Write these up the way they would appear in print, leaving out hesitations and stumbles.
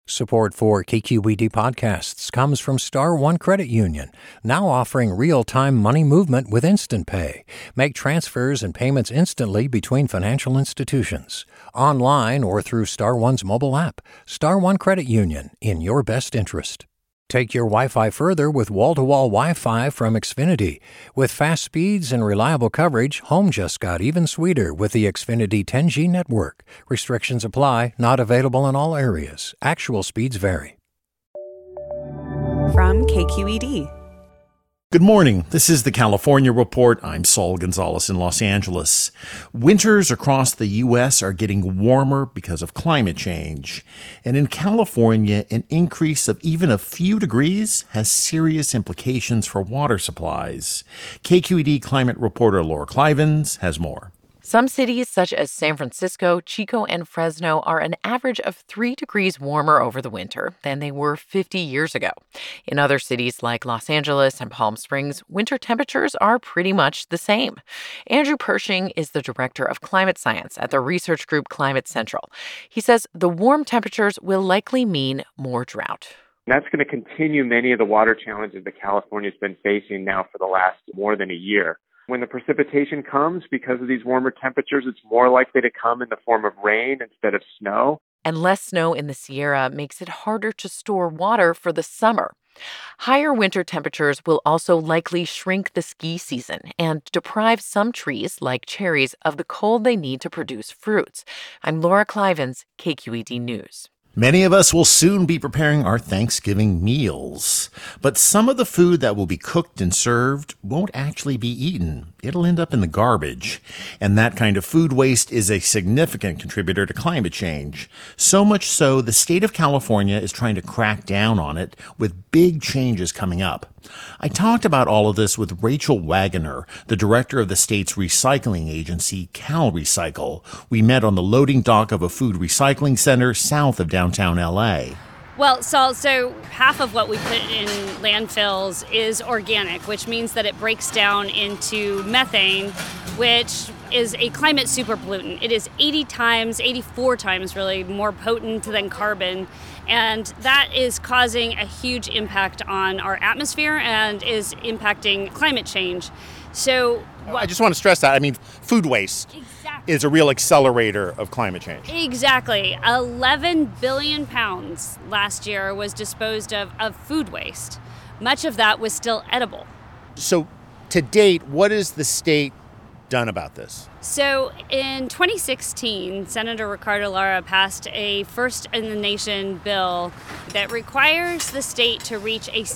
Support for KQED podcasts comes from Star One Credit Union, now offering real-time money movement with Instant Pay. Make transfers and payments instantly between financial institutions, online or through Star One's mobile app. Star One Credit Union, in your best interest. Take your Wi-Fi further with wall-to-wall Wi-Fi from Xfinity. With fast speeds and reliable coverage, home just got even sweeter with the Xfinity 10G network. Restrictions apply, not available in all areas. Actual speeds vary. From KQED. Good morning. This is the California Report. I'm Saul Gonzalez in Los Angeles. Winters across the U.S. are getting warmer because of climate change. And in California, an increase of even a few degrees has serious implications for water supplies. KQED climate reporter Laura Clivens has more. Some cities, such as San Francisco, Chico, and Fresno, are an average of 3 degrees warmer over the winter than they were 50 years ago. In other cities like Los Angeles and Palm Springs, winter temperatures are pretty much the same. Andrew Pershing is the director of climate science at the research group Climate Central. He says the warm temperatures will likely mean more drought. That's going to continue many of the water challenges that California's been facing now for the last more than a year. When the precipitation comes, because of these warmer temperatures, it's more likely to come in the form of rain instead of snow. And less snow in the Sierra makes it harder to store water for the summer. Higher winter temperatures will also likely shrink the ski season and deprive some trees, like cherries, of the cold they need to produce fruits. I'm Laura Clivens, KQED News. Many of us will soon be preparing our Thanksgiving meals, but some of the food that will be cooked and served won't actually be eaten. It'll end up in the garbage, and that kind of food waste is a significant contributor to climate change. So much so, the state of California is trying to crack down on it with big changes coming up. I talked about all of this with Rachel Wagoner, the director of the state's recycling agency, CalRecycle. We met on the loading dock of a food recycling center south of downtown L.A. Well, Saul, so half of what we put in landfills is organic, which means that it breaks down into methane, which is a climate super pollutant. It is 84 times really more potent than carbon. And that is causing a huge impact on our atmosphere and is impacting climate change. So I just want to stress that. I mean, food waste is a real accelerator of climate change. Exactly. 11 billion pounds last year was disposed of food waste. Much of that was still edible. So to date, what has the state done about this? So in 2016, Senator Ricardo Lara passed a first-in-the-nation bill that requires the state to reach a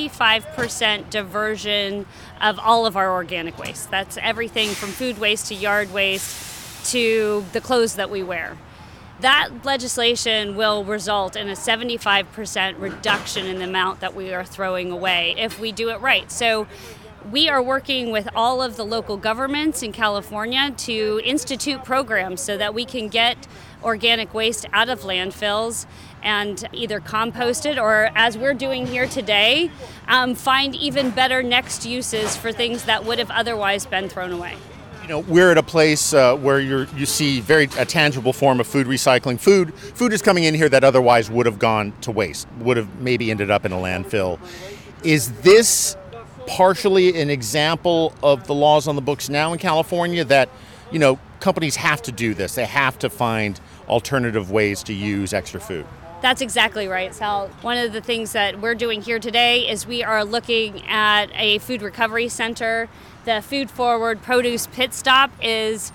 75% diversion of all of our organic waste. That's everything from food waste to yard waste to the clothes that we wear. That legislation will result in a 75% reduction in the amount that we are throwing away if we do it right. So we are working with all of the local governments in California to institute programs so that we can get organic waste out of landfills and either compost it or, as we're doing here today, find even better next uses for things that would have otherwise been thrown away. You know, we're at a place where you see a tangible form of food recycling. Food is coming in here that otherwise would have gone to waste, would have maybe ended up in a landfill. Is this partially an example of the laws on the books now in California that, you know, companies have to do this? They have to find alternative ways to use extra food. That's exactly right, Sal. One of the things that we're doing here today is we are looking at a food recovery center. The Food Forward Produce Pit Stop is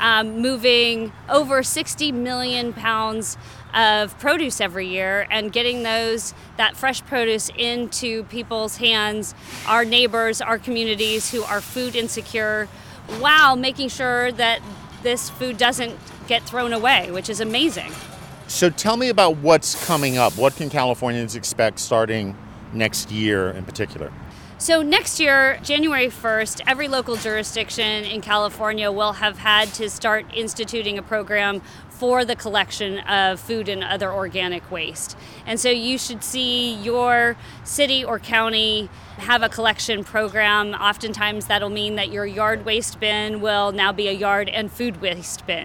moving over 60 million pounds of produce every year and getting that fresh produce into people's hands, our neighbors, our communities who are food insecure, while making sure that this food doesn't get thrown away, which is amazing. So tell me about what's coming up. What can Californians expect starting next year in particular? So next year, January 1st, every local jurisdiction in California will have had to start instituting a program for the collection of food and other organic waste. And so you should see your city or county have a collection program. Oftentimes that'll mean that your yard waste bin will now be a yard and food waste bin.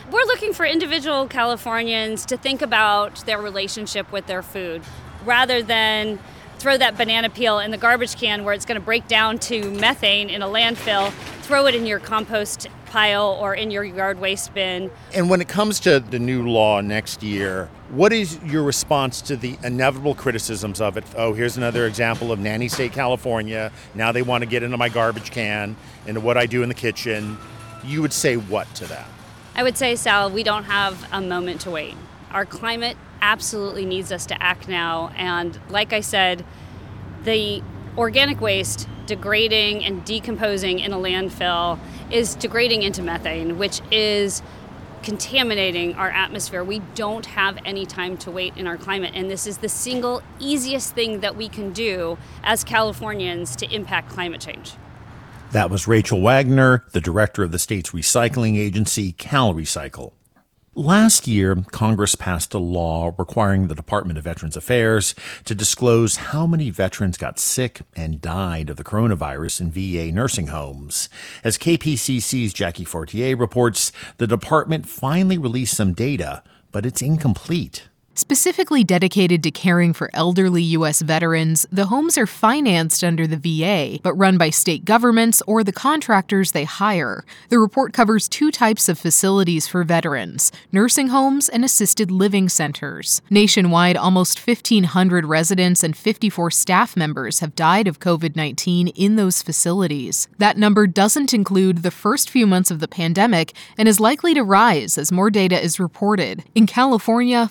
We're looking for individual Californians to think about their relationship with their food rather than throw that banana peel in the garbage can where it's going to break down to methane in a landfill, throw it in your compost pile or in your yard waste bin. And when it comes to the new law next year, what is your response to the inevitable criticisms of it? Oh, here's another example of nanny state California. Now they want to get into my garbage can, into what I do in the kitchen. You would say what to that? I would say, Sal, we don't have a moment to wait. Our climate absolutely needs us to act now. And like I said, the organic waste degrading and decomposing in a landfill is degrading into methane, which is contaminating our atmosphere. We don't have any time to wait in our climate. And this is the single easiest thing that we can do as Californians to impact climate change. That was Rachel Wagner, the director of the state's recycling agency, CalRecycle. Last year, Congress passed a law requiring the Department of Veterans Affairs to disclose how many veterans got sick and died of the coronavirus in VA nursing homes. As KPCC's Jackie Fortier reports, the department finally released some data, but it's incomplete. Specifically dedicated to caring for elderly U.S. veterans, the homes are financed under the VA, but run by state governments or the contractors they hire. The report covers two types of facilities for veterans: nursing homes and assisted living centers. Nationwide, almost 1,500 residents and 54 staff members have died of COVID-19 in those facilities. That number doesn't include the first few months of the pandemic and is likely to rise as more data is reported. In California,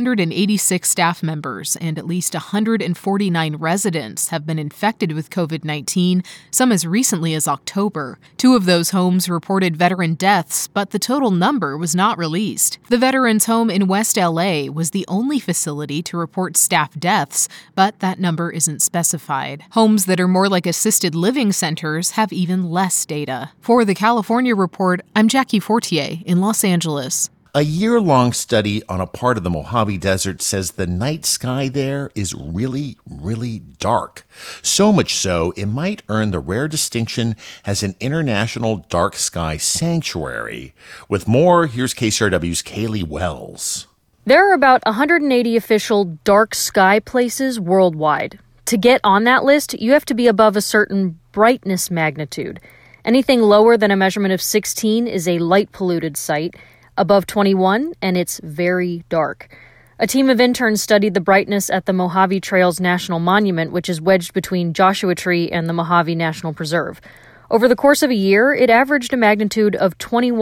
486 staff members and at least 149 residents have been infected with COVID-19, some as recently as October. Two of those homes reported veteran deaths, but the total number was not released. The Veterans Home in West LA was the only facility to report staff deaths, but that number isn't specified. Homes that are more like assisted living centers have even less data. For the California Report, I'm Jackie Fortier in Los Angeles. A year-long study on a part of the Mojave Desert says the night sky there is really, really dark. So much so, it might earn the rare distinction as an international dark sky sanctuary. With more, here's KCRW's Kaylee Wells. There are about 180 official dark sky places worldwide. To get on that list, you have to be above a certain brightness magnitude. Anything lower than a measurement of 16 is a light-polluted site. Above 21, and it's very dark. A team of interns studied the brightness at the Mojave Trails National Monument, which is wedged between Joshua Tree and the Mojave National Preserve. Over the course of a year, it averaged a magnitude of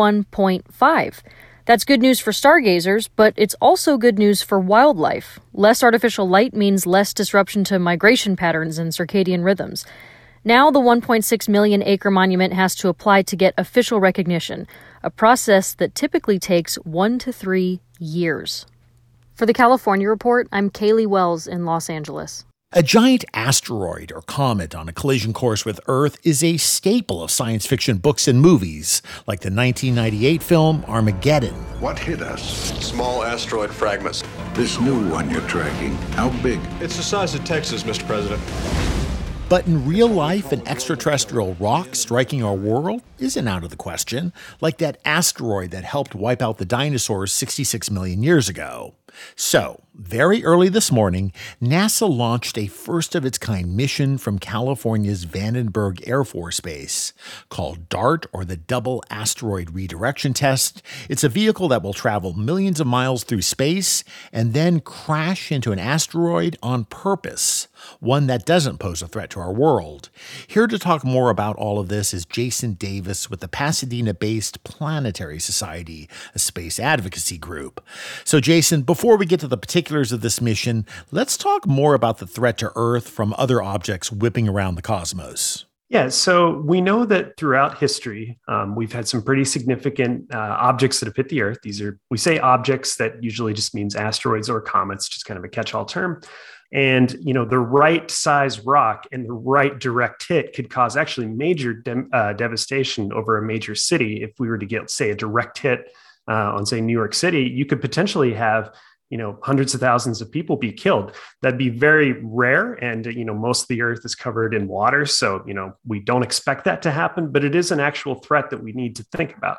21.5. That's good news for stargazers, but it's also good news for wildlife. Less artificial light means less disruption to migration patterns and circadian rhythms. Now the 1.6 million acre monument has to apply to get official recognition, a process that typically takes 1 to 3 years. For the California Report, I'm Kaylee Wells in Los Angeles. A giant asteroid or comet on a collision course with Earth is a staple of science fiction books and movies, like the 1998 film Armageddon. What hit us? Small asteroid fragments. This new one you're tracking, how big? It's the size of Texas, Mr. President. But in real life, an extraterrestrial rock striking our world isn't out of the question, like that asteroid that helped wipe out the dinosaurs 66 million years ago. So, very early this morning, NASA launched a first-of-its-kind mission from California's Vandenberg Air Force Base. Called DART, or the Double Asteroid Redirection Test, it's a vehicle that will travel millions of miles through space and then crash into an asteroid on purpose, one that doesn't pose a threat to our world. Here to talk more about all of this is Jason Davis with the Pasadena-based Planetary Society, a space advocacy group. So, Jason, before we get to the particulars of this mission, let's talk more about the threat to Earth from other objects whipping around the cosmos. Yeah, so we know that throughout history, we've had some pretty significant objects that have hit the Earth. These are, we say objects, that usually just means asteroids or comets, just kind of a catch-all term. And, you know, the right size rock and the right direct hit could cause actually major devastation over a major city. If we were to get, say, a direct hit on, say, New York City, you could potentially have, hundreds of thousands of people be killed. That'd be very rare. And, most of the earth is covered in water. So, we don't expect that to happen, but it is an actual threat that we need to think about.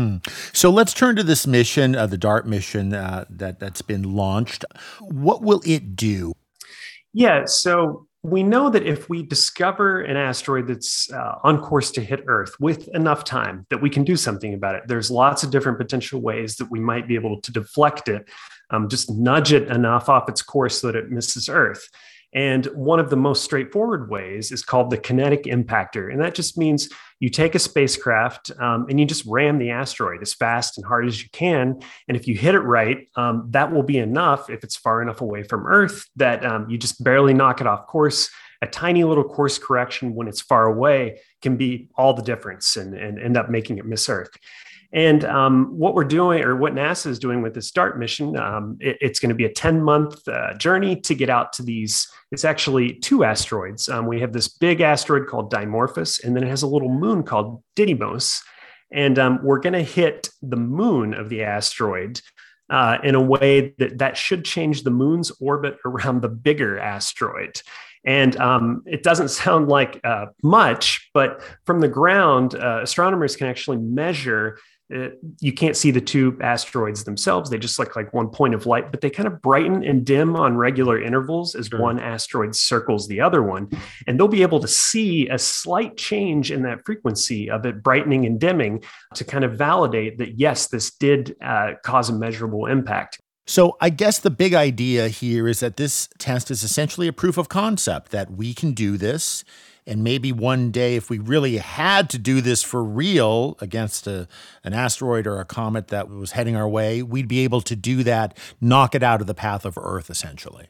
So let's turn to this mission, the DART mission that's been launched. What will it do? Yeah, so we know that if we discover an asteroid that's on course to hit Earth with enough time, that we can do something about it. There's lots of different potential ways that we might be able to deflect it, just nudge it enough off its course so that it misses Earth. And one of the most straightforward ways is called the kinetic impactor. And that just means you take a spacecraft and you just ram the asteroid as fast and hard as you can. And if you hit it right, that will be enough, if it's far enough away from Earth, that you just barely knock it off course. A tiny little course correction when it's far away can be all the difference and end up making it miss Earth. And what we're doing, or what NASA is doing with this DART mission, it's going to be a 10-month journey to get out to these. It's actually 2 asteroids. We have this big asteroid called Dimorphos, and then it has a little moon called Didymos. And we're going to hit the moon of the asteroid in a way that should change the moon's orbit around the bigger asteroid. And it doesn't sound like much, but from the ground, astronomers can actually measure. You can't see the 2 asteroids themselves. They just look like one point of light, but they kind of brighten and dim on regular intervals as one asteroid circles the other one. And they'll be able to see a slight change in that frequency of it brightening and dimming to kind of validate that, yes, this did cause a measurable impact. So I guess the big idea here is that this test is essentially a proof of concept that we can do this. And maybe one day, if we really had to do this for real against an asteroid or a comet that was heading our way, we'd be able to do that, knock it out of the path of Earth, essentially.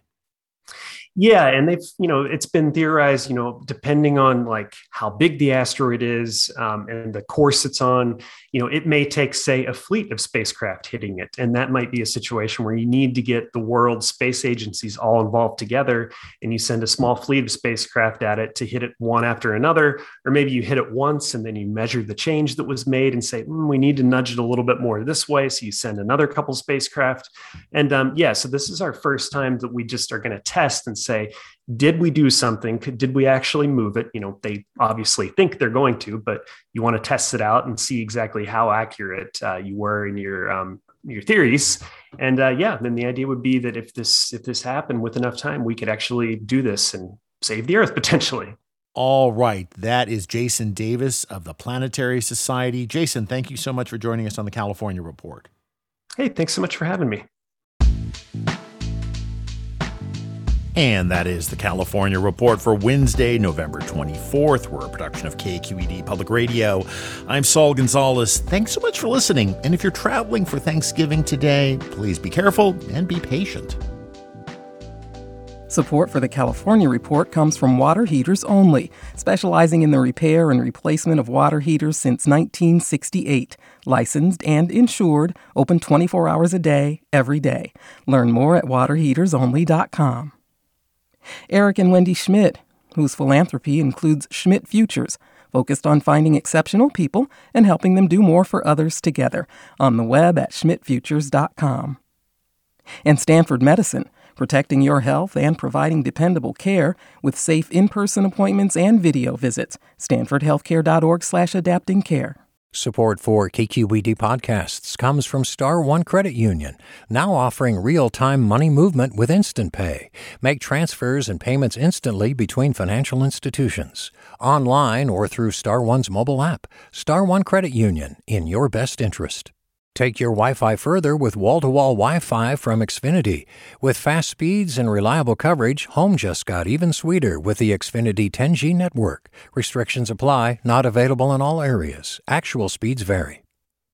Yeah, and they've, it's been theorized, depending on like how big the asteroid is and the course it's on, it may take, say, a fleet of spacecraft hitting it. And that might be a situation where you need to get the world's space agencies all involved together, and you send a small fleet of spacecraft at it to hit it one after another. Or maybe you hit it once and then you measure the change that was made and say, we need to nudge it a little bit more this way. So you send another couple spacecraft. And so this is our first time that we just are going to test and say, did we do something? Did we actually move it? They obviously think they're going to, but you want to test it out and see exactly how accurate you were in your theories. And then the idea would be that if this happened with enough time, we could actually do this and save the Earth potentially. All right. That is Jason Davis of the Planetary Society. Jason, thank you so much for joining us on the California Report. Hey, thanks so much for having me. And that is the California Report for Wednesday, November 24th. We're a production of KQED Public Radio. I'm Saul Gonzalez. Thanks so much for listening. And if you're traveling for Thanksgiving today, please be careful and be patient. Support for the California Report comes from Water Heaters Only, specializing in the repair and replacement of water heaters since 1968. Licensed and insured, open 24 hours a day, every day. Learn more at waterheatersonly.com. Eric and Wendy Schmidt, whose philanthropy includes Schmidt Futures, focused on finding exceptional people and helping them do more for others together, on the web at schmidtfutures.com. And Stanford Medicine, protecting your health and providing dependable care with safe in-person appointments and video visits. StanfordHealthcare.org/adaptingcare. Support for KQED podcasts comes from Star One Credit Union, now offering real-time money movement with Instant Pay. Make transfers and payments instantly between financial institutions, online or through Star One's mobile app. Star One Credit Union, in your best interest. Take your Wi-Fi further with wall-to-wall Wi-Fi from Xfinity. With fast speeds and reliable coverage, home just got even sweeter with the Xfinity 10G network. Restrictions apply, not available in all areas. Actual speeds vary.